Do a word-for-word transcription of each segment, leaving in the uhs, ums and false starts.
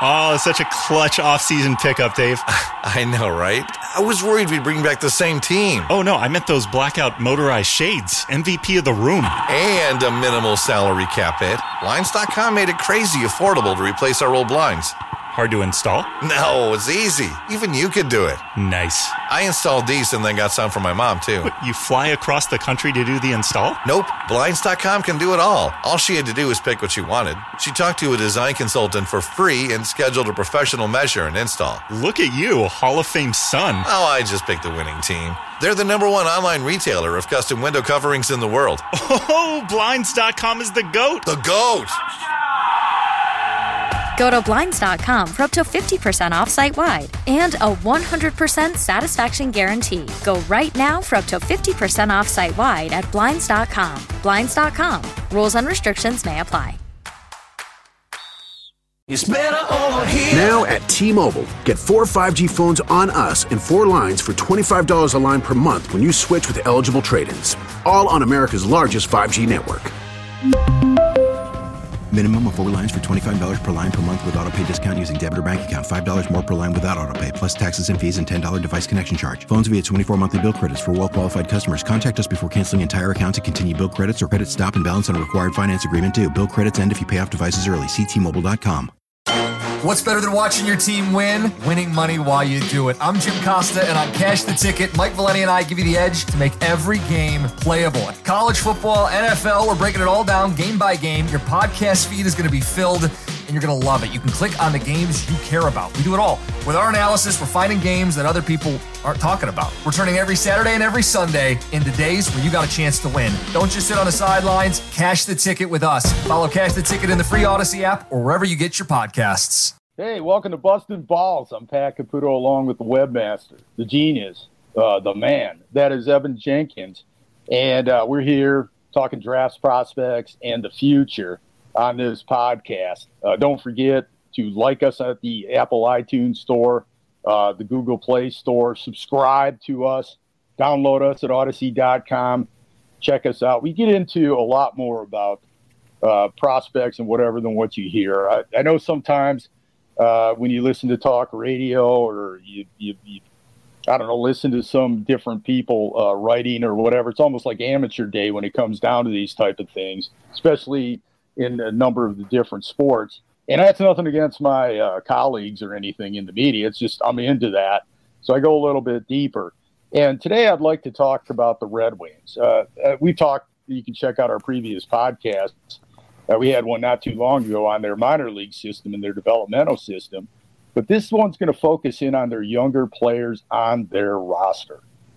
Oh, such a clutch off-season pickup, Dave. I know, right? I was worried we'd bring back the same team. Oh, no, I meant those blackout motorized shades. M V P of the room. And a minimal salary cap hit. Blinds dot com made it crazy affordable to replace our old blinds. Hard to install? No, it's easy. Even you could do it. Nice. I installed these and then got some for my mom, too. But you fly across the country to do the install? Nope. Blinds dot com can do it all. All she had to do was pick what she wanted. She talked to a design consultant for free and scheduled a professional measure and install. Look at you, Hall of Fame son. Oh, I just picked the winning team. They're the number one online retailer of custom window coverings in the world. Oh, Blinds dot com is the GOAT. The GOAT! Go to Blinds dot com for up to fifty percent off site-wide and a one hundred percent satisfaction guarantee. Go right now for up to fifty percent off site-wide at Blinds dot com. Blinds dot com. Rules and restrictions may apply. It's better over here. Now at T-Mobile, get four five G phones on us and four lines for twenty-five dollars a line per month when you switch with eligible trade-ins. All on America's largest five G network. Minimum of four lines for twenty-five dollars per line per month with autopay discount using debit or bank account. five dollars more per line without autopay, plus taxes and fees and ten dollars device connection charge. Phones via twenty-four monthly bill credits for well-qualified customers. Contact us before canceling entire account to continue bill credits or credit stop and balance on a required finance agreement due. Bill credits end if you pay off devices early. See T Mobile dot com. What's better than watching your team win? Winning money while you do it. I'm Jim Costa, and on Cash the Ticket, Mike Valeni and I give you the edge to make every game playable. College football, N F L, we're breaking it all down game by game. Your podcast feed is going to be filled, and you're going to love it. You can click on the games you care about. We do it all. With our analysis, we're finding games that other people aren't talking about. We're turning every Saturday and every Sunday into days where you got a chance to win. Don't just sit on the sidelines. Cash the Ticket with us. Follow Cash the Ticket in the free Odyssey app or wherever you get your podcasts. Hey, welcome to Bustin' Balls. I'm Pat Caputo along with the webmaster, the genius, uh, the man. That is Evan Jenkins. And uh, we're here talking drafts, prospects, and the future on this podcast. Uh, don't forget to like us at the Apple iTunes Store, uh, the Google Play Store. Subscribe to us. Download us at Odyssey dot com. Check us out. We get into a lot more about uh, prospects and whatever than what you hear. I, I know sometimes Uh, when you listen to talk radio or you, you, you, I don't know, listen to some different people uh, writing or whatever, it's almost like amateur day when it comes down to these type of things, especially in a number of the different sports. And that's nothing against my uh, colleagues or anything in the media. It's just I'm into that. So I go a little bit deeper. And today I'd like to talk about the Red Wings. Uh, uh, we talked, you can check out our previous podcasts. Uh, we had one not too long ago on their minor league system and their developmental system. But this one's going to focus in on their younger players on their roster.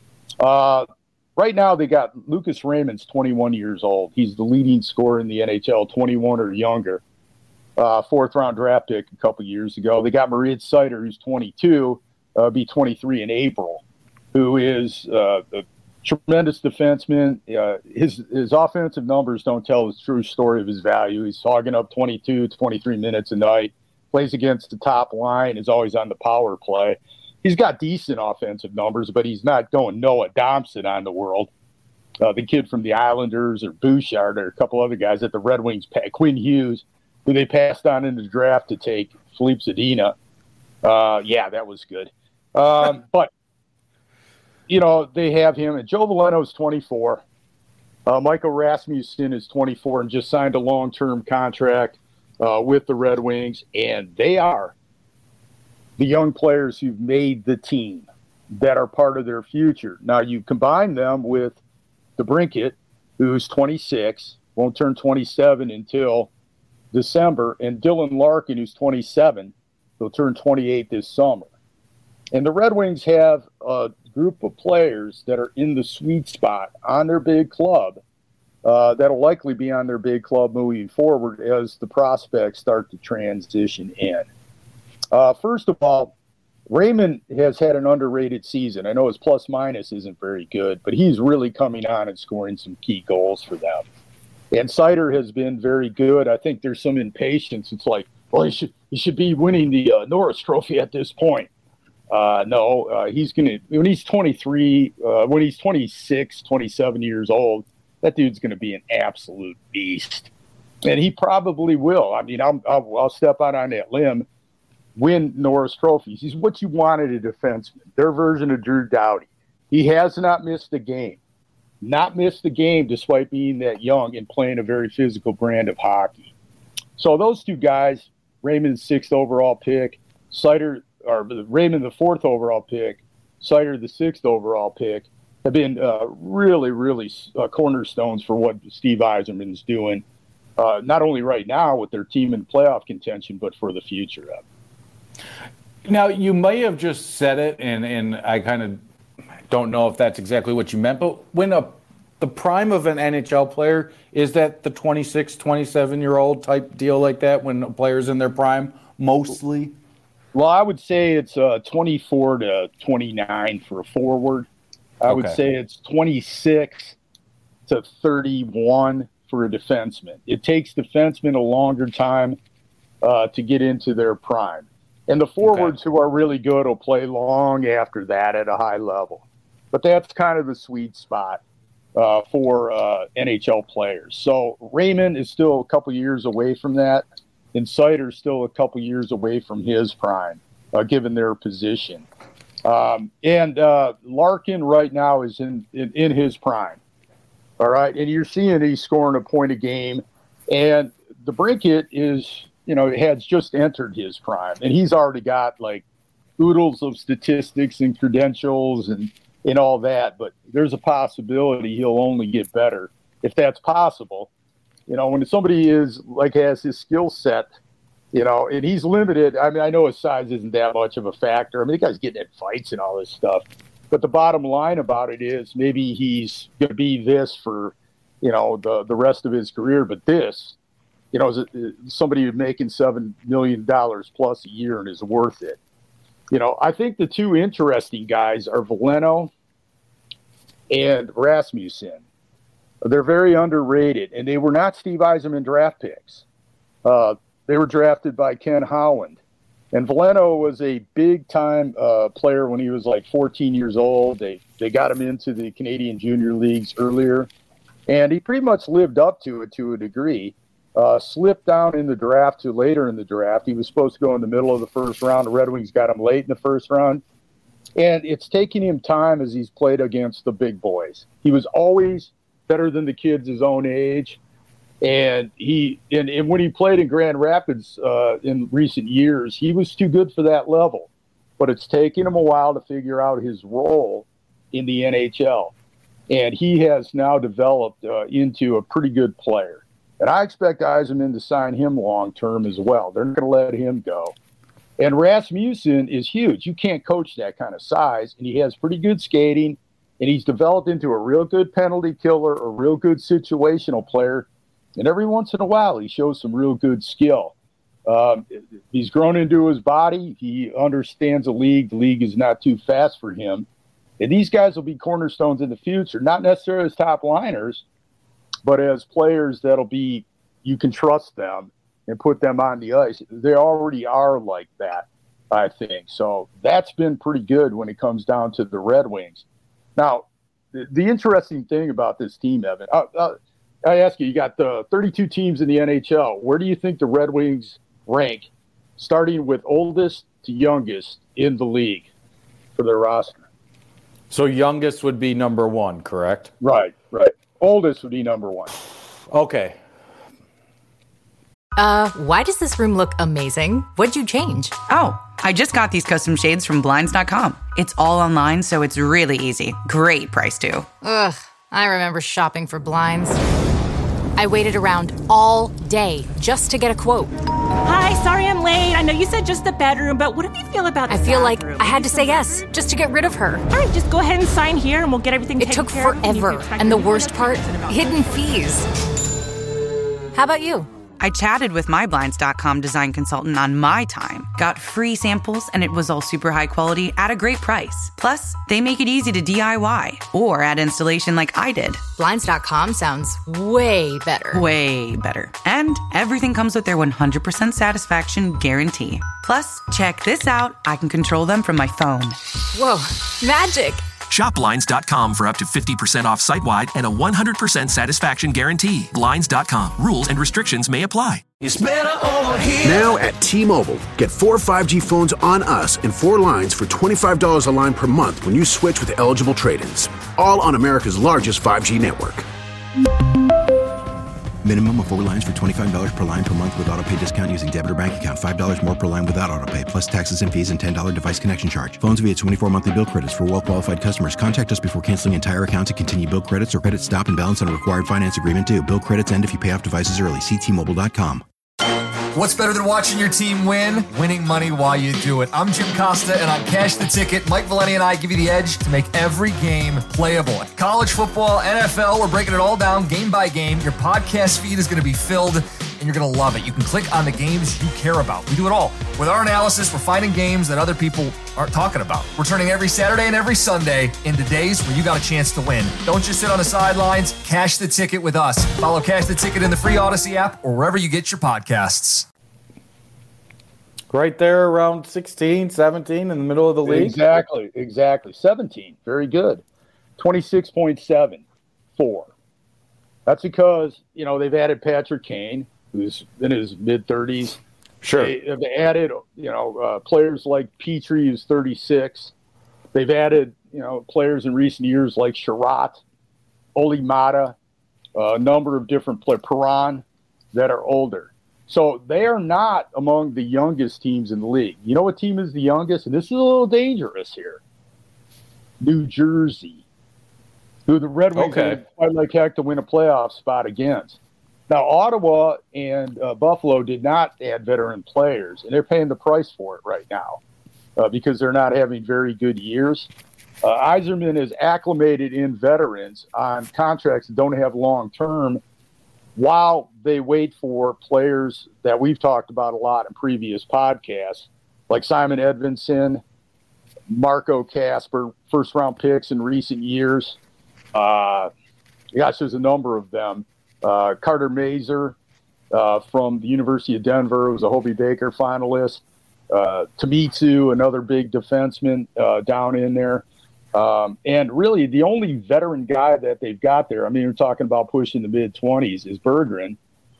Uh, right now, they got Lucas Raymond's twenty-one years old. He's the leading scorer in the N H L, twenty-one or younger. Uh, fourth-round draft pick a couple years ago. They got Moritz Seider, who's twenty-two, uh, be twenty-three in April, who is uh, a tremendous defenseman. Uh, his his offensive numbers don't tell the true story of his value. He's hogging up twenty-two, twenty-three minutes a night, plays against the top line, is always on the power play. He's got decent offensive numbers, but he's not going Noah Dobson on the world. Uh, the kid from the Islanders or Bouchard or a couple other guys at the Red Wings, Quinn Hughes, who they passed on in the draft to take Philippe Zadina. Uh, yeah, that was good. Um, but you know, they have him. And Joe Veleno's twenty-four. Uh, Michael Rasmussen is twenty-four and just signed a long-term contract uh, with the Red Wings. And they are the young players who've made the team that are part of their future. Now, you combine them with DeBrincat, who's twenty-six, won't turn twenty-seven until December, and Dylan Larkin, who's twenty-seven, he'll turn twenty-eight this summer. And the Red Wings have a group of players that are in the sweet spot on their big club uh, that'll likely be on their big club moving forward as the prospects start to transition in. Uh, first of all, Raymond has had an underrated season. I know his plus-minus isn't very good, but he's really coming on and scoring some key goals for them. And Seider has been very good. I think there's some impatience. It's like, well, he should, he should be winning the uh, Norris Trophy at this point. Uh, no, uh, he's going to, when he's twenty-three, uh, when he's twenty-six, twenty-seven years old, that dude's going to be an absolute beast. And he probably will. I mean, I'm, I'll, I'll step out on that limb win Norris trophies. He's what you wanted a defenseman, their version of Drew Doughty. He has not missed a game, not missed a game despite being that young and playing a very physical brand of hockey. So those two guys, Raymond sixth overall pick, Seider, or Raymond the fourth overall pick, Seider the sixth overall pick, have been uh, really, really uh, cornerstones for what Steve Yzerman's doing, uh, not only right now with their team in playoff contention, but for the future of it. Now, you may have just said it, and, and I kind of don't know if that's exactly what you meant, but when a the prime of an N H L player, is that the twenty-six, twenty-seven-year-old type deal like that when a player's in their prime, mostly? Well, I would say it's uh, twenty-four to twenty-nine for a forward. I Okay. would say it's twenty-six to thirty-one for a defenseman. It takes defensemen a longer time uh, to get into their prime. And the forwards Okay. who are really good will play long after that at a high level. But that's kind of the sweet spot uh, for uh, N H L players. So Raymond is still a couple years away from that, and Seider's still a couple years away from his prime, uh, given their position. Um, and uh, Larkin right now is in, in, in his prime. All right. And you're seeing he's scoring a point a game. And the Brinket is, you know, has just entered his prime. And he's already got like oodles of statistics and credentials and, and all that. But there's a possibility he'll only get better if that's possible. You know, when somebody is like has his skill set, you know, and he's limited. I mean, I know his size isn't that much of a factor. I mean, the guy's getting in fights and all this stuff. But the bottom line about it is maybe he's going to be this for, you know, the, the rest of his career. But this, you know, is somebody who's making seven million dollars plus a year and is worth it. You know, I think the two interesting guys are Veleno and Rasmussen. They're very underrated, and they were not Steve Yzerman draft picks. Uh, They were drafted by Ken Howland. And Veleno was a big-time uh, player when he was like fourteen years old. They they got him into the Canadian Junior Leagues earlier. And he pretty much lived up to it to a degree. Uh, slipped down in the draft to later in the draft. He was supposed to go in the middle of the first round. The Red Wings got him late in the first round. And it's taken him time as he's played against the big boys. He was always better than the kids his own age. And he and, and when he played in Grand Rapids uh, in recent years, he was too good for that level. But it's taken him a while to figure out his role in the N H L. And he has now developed uh, into a pretty good player. And I expect Yzerman to sign him long-term as well. They're not going to let him go. And Rasmussen is huge. You can't coach that kind of size. And he has pretty good skating. And he's developed into a real good penalty killer, a real good situational player. And every once in a while, he shows some real good skill. Um, he's grown into his body. He understands the league. The league is not too fast for him. And these guys will be cornerstones in the future, not necessarily as top liners, but as players that'll be, you can trust them and put them on the ice. They already are like that, I think. So that's been pretty good when it comes down to the Red Wings. Now, the, the interesting thing about this team, Evan, uh, uh, I ask you, you got the thirty-two teams in the N H L. Where do you think the Red Wings rank, starting with oldest to youngest in the league for their roster? So youngest would be number one, correct? Right, right. Oldest would be number one. Okay. Uh, why does this room look amazing? What'd you change? Oh, I just got these custom shades from Blinds dot com. It's all online, so it's really easy. Great price, too. Ugh, I remember shopping for blinds. I waited around all day just to get a quote. Hi, sorry I'm late. I know you said just the bedroom, but what do you feel about the I feel bathroom? like I had to say yes just to get rid of her. All right, just go ahead and sign here and we'll get everything It taken took care of. forever. And the worst part, hidden fees. How about you? I chatted with my Blinds dot com design consultant on my time, got free samples, and it was all super high quality at a great price. Plus, they make it easy to D I Y or add installation like I did. Blinds dot com sounds way better. Way better. And everything comes with their one hundred percent satisfaction guarantee. Plus, check this out. I can control them from my phone. Whoa, magic. Shop Blinds dot com for up to fifty percent off site-wide and a one hundred percent satisfaction guarantee. Blinds dot com. Rules and restrictions may apply. It's better over here. Now at T-Mobile, get four five G phones on us and four lines for twenty-five dollars a line per month when you switch with eligible trade-ins. All on America's largest five G network. Minimum of four lines for twenty-five dollars per line per month with autopay discount using debit or bank account. five dollars more per line without autopay, plus taxes and fees and ten dollars device connection charge. Phones via twenty-four monthly bill credits for well-qualified customers. Contact us before canceling entire account to continue bill credits or credit stop and balance on required finance agreement due. Bill credits end if you pay off devices early. See T Mobile dot com. What's better than watching your team win? Winning money while you do it. I'm Jim Costa, and on Cash the Ticket, Mike Valeni and I give you the edge to make every game playable. College football, N F L, we're breaking it all down game by game. Your podcast feed is going to be filled, and you're going to love it. You can click on the games you care about. We do it all. With our analysis, we're finding games that other people aren't talking about. We're turning every Saturday and every Sunday into days where you got a chance to win. Don't just sit on the sidelines. Cash the Ticket with us. Follow Cash the Ticket in the free Odyssey app or wherever you get your podcasts. Right there around sixteen, seventeen in the middle of the league. Exactly, exactly. seventeen, very good. twenty-six point seven four. That's because, you know, they've added Patrick Kane, who's in his mid-thirties. Sure. They, have added, you know, uh, players like Petrie, who's thirty-six. They've added, you know, players in recent years like Sherratt, Oli Mata, uh, a number of different players, Perron, that are older. So they are not among the youngest teams in the league. You know what team is the youngest? And this is a little dangerous here. New Jersey, who the Red Wings Okay. would fight like heck to win a playoff spot against. Now, Ottawa and uh, Buffalo did not add veteran players, and they're paying the price for it right now uh, because they're not having very good years. Uh, Yzerman is acclimated in veterans on contracts that don't have long-term while they wait for players that we've talked about a lot in previous podcasts, like Simon Edvinsson, Marco Casper, first-round picks in recent years. Uh, gosh, there's a number of them. Uh, Carter Mazer uh, from the University of Denver was a Hobie Baker finalist. Uh, Tamitsu, another big defenseman uh, down in there. Um, and really, the only veteran guy that they've got there, I mean, we're talking about pushing the mid-twenties, is Berggren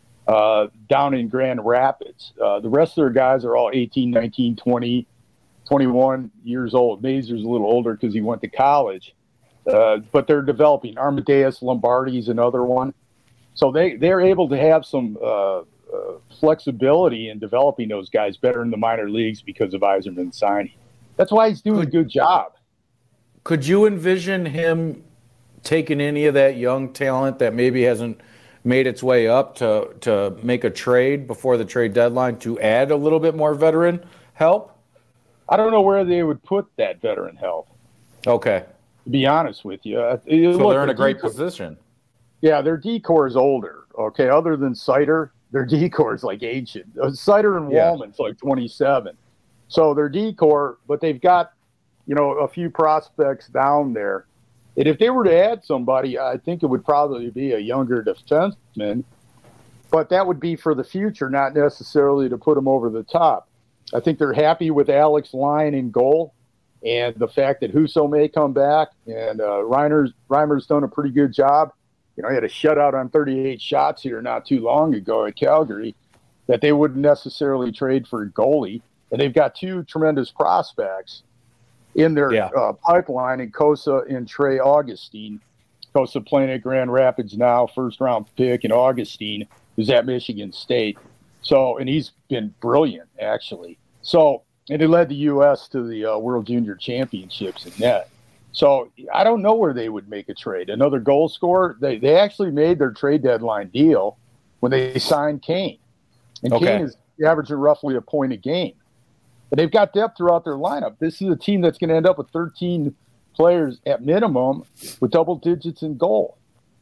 uh, down in Grand Rapids. Uh, the rest of their guys are all eighteen, nineteen, twenty, twenty-one years old. Mazer's a little older because he went to college. Uh, but they're developing. Armadeus Lombardi's another one. So they, they're able to have some uh, uh, flexibility in developing those guys better in the minor leagues because of Yzerman signing. That's why he's doing a good job. Could you envision him taking any of that young talent that maybe hasn't made its way up to, to make a trade before the trade deadline to add a little bit more veteran help? I don't know where they would put that veteran help. Okay. To be honest with you. Uh, So look, they're in a great decor, position. Yeah, their decor is older. Okay, other than Sider, their decor is like ancient. Uh, Sider and Yeah. Wallman's like twenty-seven. So their decor, but they've got, you know, a few prospects down there. And if they were to add somebody, I think it would probably be a younger defenseman. But that would be for the future, not necessarily to put them over the top. I think they're happy with Alex Lyon in goal and the fact that Husso may come back. And uh, Reimer's, Reimer's done a pretty good job. You know, he had a shutout on thirty-eight shots here not too long ago at Calgary that they wouldn't necessarily trade for a goalie. And they've got two tremendous prospects in their Yeah. uh, pipeline in Kosa and Trey Augustine. Kosa playing at Grand Rapids now, first round pick, and Augustine, who's at Michigan State. So, and he's been brilliant, actually. So, and he led the U S to the uh, World Junior Championships in net. So, I don't know where they would make a trade. Another goal scorer, they, they actually made their trade deadline deal when they signed Kane. And Okay. Kane is averaging roughly a point a game. But they've got depth throughout their lineup. This is a team that's going to end up with thirteen players at minimum with double digits in goal.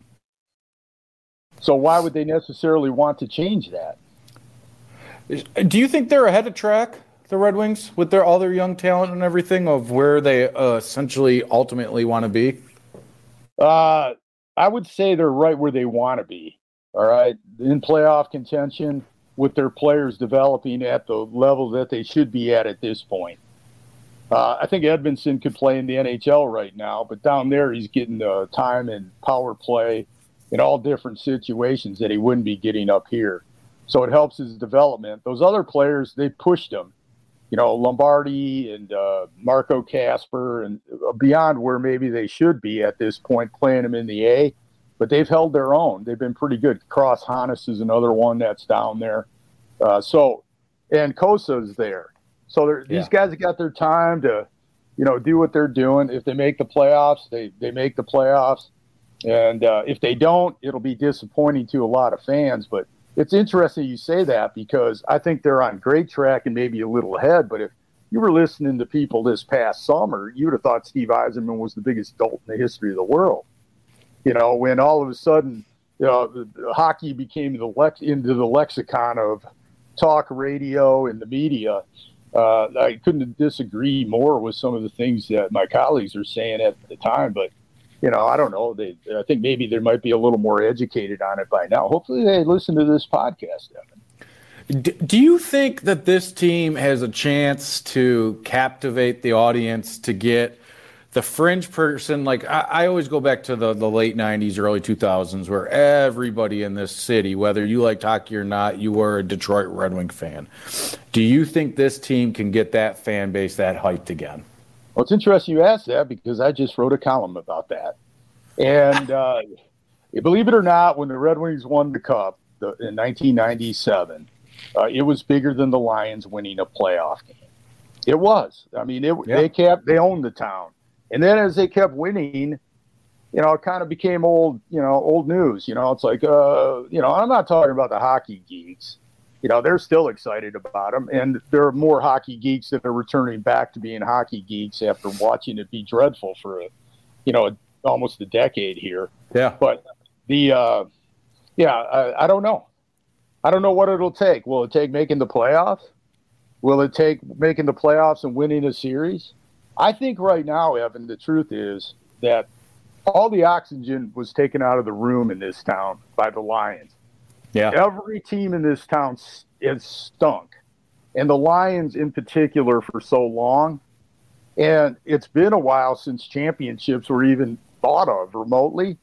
So why would they necessarily want to change that? Do you think they're ahead of track, the Red Wings, with their all their young talent and everything, of where they uh, essentially ultimately want to be? Uh, I would say they're right where they want to be. All right, in playoff contention, with their players developing at the level that they should be at at this point. Uh, I think Edmondson could play in the N H L right now, but down there he's getting the time and power play in all different situations that he wouldn't be getting up here. So it helps his development. Those other players, they pushed him. You know, Lombardi and uh, Marco Casper, and beyond where maybe they should be at this point, playing them in the A. But they've held their own. They've been pretty good. Cross Hannes is another one that's down there. Uh, so, and Kosa's there. So yeah. These guys have got their time to, you know, do what they're doing. If they make the playoffs, they, they make the playoffs. And uh, if they don't, it'll be disappointing to a lot of fans. But it's interesting you say that, because I think they're on great track and maybe a little ahead. But if you were listening to people this past summer, you would have thought Steve Yzerman was the biggest dolt in the history of the world. You know, when all of a sudden, you know, the, the hockey became the lex- into the lexicon of talk radio and the media, uh, I couldn't disagree more with some of the things that my colleagues are saying at the time. But you know, I don't know. They, I think maybe they might be a little more educated on it by now. Hopefully they listen to this podcast, Evan. Do, do you think that this team has a chance to captivate the audience, to get the fringe person? Like, I, I always go back to the, the late nineties, early two thousands, where everybody in this city, whether you liked hockey or not, you were a Detroit Red Wing fan. Do you think this team can get that fan base that hyped again? Well, it's interesting you asked that, because I just wrote a column about that. And uh, believe it or not, when the Red Wings won the Cup the, in nineteen ninety-seven, uh, it was bigger than the Lions winning a playoff game. It was. I mean, it, yeah. they kept they owned the town. And then as they kept winning, you know, it kind of became old, you know, old news. You know, it's like, uh, you know, I'm not talking about the hockey geeks. You know, they're still excited about them. And there are more hockey geeks that are returning back to being hockey geeks after watching it be dreadful for, a, you know, almost a decade here. Yeah. But the, uh, yeah, I, I don't know. I don't know what it'll take. Will it take making the playoffs? Will it take making the playoffs and winning a series? I think right now, Evan, the truth is that all the oxygen was taken out of the room in this town by the Lions. Yeah. Every team in this town is stunk, and the Lions in particular for so long. And it's been a while since championships were even thought of remotely,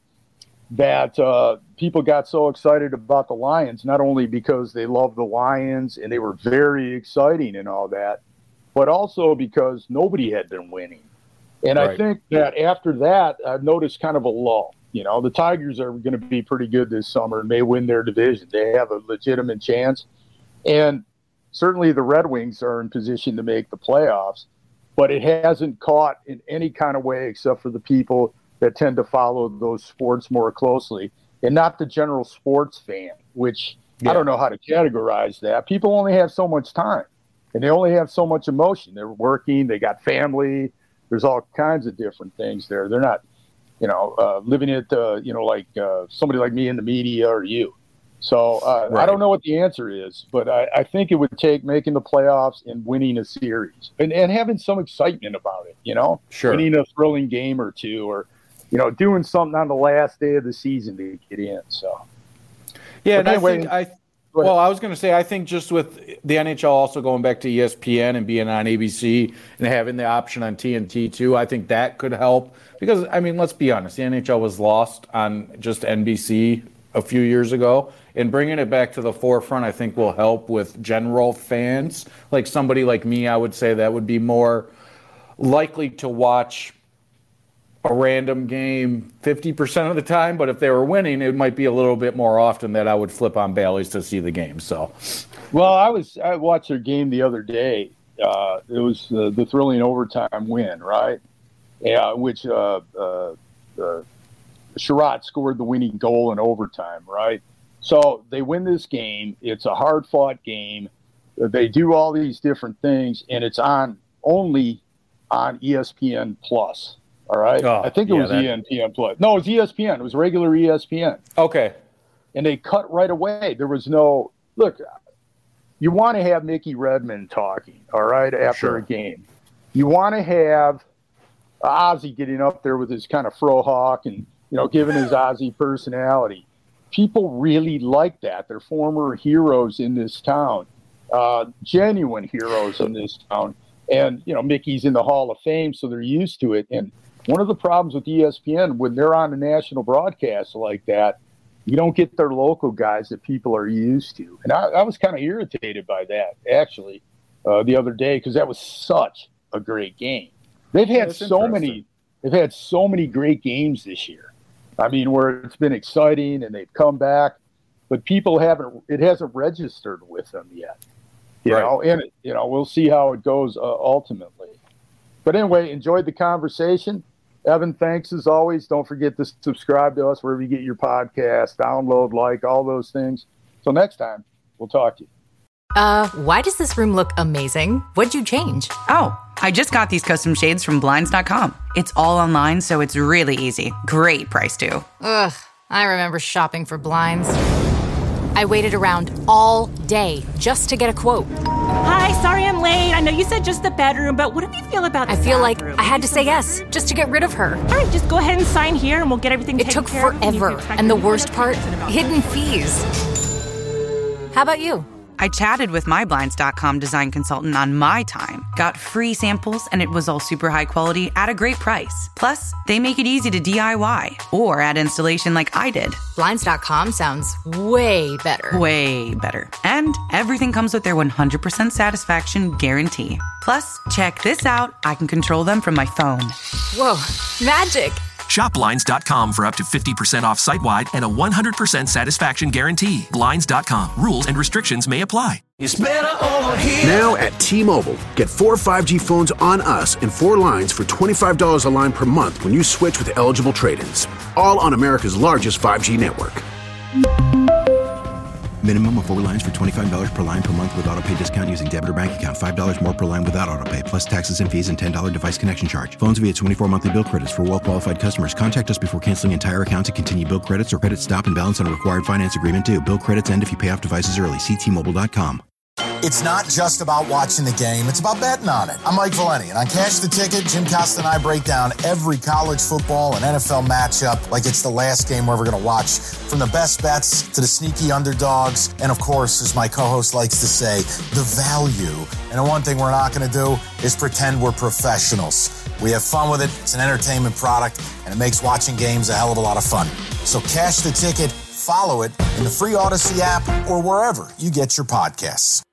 that uh, people got so excited about the Lions, not only because they love the Lions and they were very exciting and all that, but also because nobody had been winning. And right. I think that after that, I've noticed kind of a lull. You know, the Tigers are going to be pretty good this summer and may win their division. They have a legitimate chance. And certainly the Red Wings are in position to make the playoffs, but it hasn't caught in any kind of way except for the people that tend to follow those sports more closely, and not the general sports fan, which yeah. I don't know how to categorize that. People only have so much time, and they only have so much emotion. They're working, they got family. There's all kinds of different things there. They're not, you know, uh, living it, uh, you know, like uh, somebody like me in the media or you. So uh, right. I don't know what the answer is, but I, I think it would take making the playoffs and winning a series and, and having some excitement about it, you know, sure. winning a thrilling game or two, or, you know, doing something on the last day of the season to get in. So, yeah, but and anyway, I think I. Well, I was going to say, I think just with the N H L also going back to E S P N and being on A B C and having the option on T N T too, I think that could help. Because, I mean, let's be honest, the N H L was lost on just N B C a few years ago. And bringing it back to the forefront, I think, will help with general fans. Like somebody like me, I would say that would be more likely to watch a random game fifty percent of the time, but if they were winning, it might be a little bit more often that I would flip on Bally's to see the game. So, well, I was I watched their game the other day. Uh, it was uh, the thrilling overtime win, right? Yeah, which uh, uh, uh, Sherratt scored the winning goal in overtime, right? So they win this game. It's a hard-fought game. They do all these different things, and it's on only on E S P N Plus. All right. Oh, I think it yeah, was that... E S P N Plus. No, it was E S P N. It was regular E S P N. Okay. And they cut right away. There was no look. You want to have Mickey Redmond talking, all right, after sure. a game. You want to have Ozzy getting up there with his kind of frohawk and, you know, giving his Ozzy personality. People really like that. They're former heroes in this town, uh, genuine heroes in this town. And, you know, Mickey's in the Hall of Fame, so they're used to it. And one of the problems with E S P N, when they're on a national broadcast like that, you don't get their local guys that people are used to. And I, I was kind of irritated by that, actually, uh, the other day, because that was such a great game. They've had yeah, so many they've had so many great games this year. I mean, where it's been exciting and they've come back, but people haven't it hasn't registered with them yet. You right. know, and you know, we'll see how it goes uh, ultimately. But anyway, enjoyed the conversation. Evan, thanks as always. Don't forget to subscribe to us wherever you get your podcast, download, like, all those things. Till next time, we'll talk to you. Uh, why does this room look amazing? What'd you change? Oh, I just got these custom shades from Blinds dot com. It's all online, so it's really easy. Great price, too. Ugh, I remember shopping for blinds. I waited around all day just to get a quote. Hi, sorry I'm late. I know you said just the bedroom, but what do you feel about the I feel bathroom? like I had to say yes just to get rid of her. All right, just go ahead and sign here and we'll get everything It taken took care of, and you forever. can expect And the me worst to part, listen about hidden fees. How about you? I chatted with my Blinds dot com design consultant on my time, got free samples, and it was all super high quality at a great price. Plus, they make it easy to D I Y or add installation like I did. Blinds dot com sounds way better. Way better. And everything comes with their one hundred percent satisfaction guarantee. Plus, check this out. I can control them from my phone. Whoa, magic. Shop Blinds dot com for up to fifty percent off site-wide and a one hundred percent satisfaction guarantee. Blinds dot com. Rules and restrictions may apply. It's better over here. Now at T-Mobile, get four five G phones on us and four lines for twenty-five dollars a line per month when you switch with eligible trade-ins. All on America's largest five G network. Minimum of four lines for twenty-five dollars per line per month with autopay discount using debit or bank account. five dollars more per line without autopay, plus taxes and fees and ten dollars device connection charge. Phones via twenty-four monthly bill credits for well-qualified customers. Contact us before canceling entire account to continue bill credits or credit stop and balance on a required finance agreement due. Bill credits end if you pay off devices early. See T Mobile dot com. It's not just about watching the game, it's about betting on it. I'm Mike Valeni, and on Cash the Ticket, Jim Costa and I break down every college football and N F L matchup like it's the last game we're ever going to watch. From the best bets to the sneaky underdogs, and of course, as my co-host likes to say, the value. And the one thing we're not going to do is pretend we're professionals. We have fun with it, it's an entertainment product, and it makes watching games a hell of a lot of fun. So Cash the Ticket, follow it in the free Odyssey app or wherever you get your podcasts.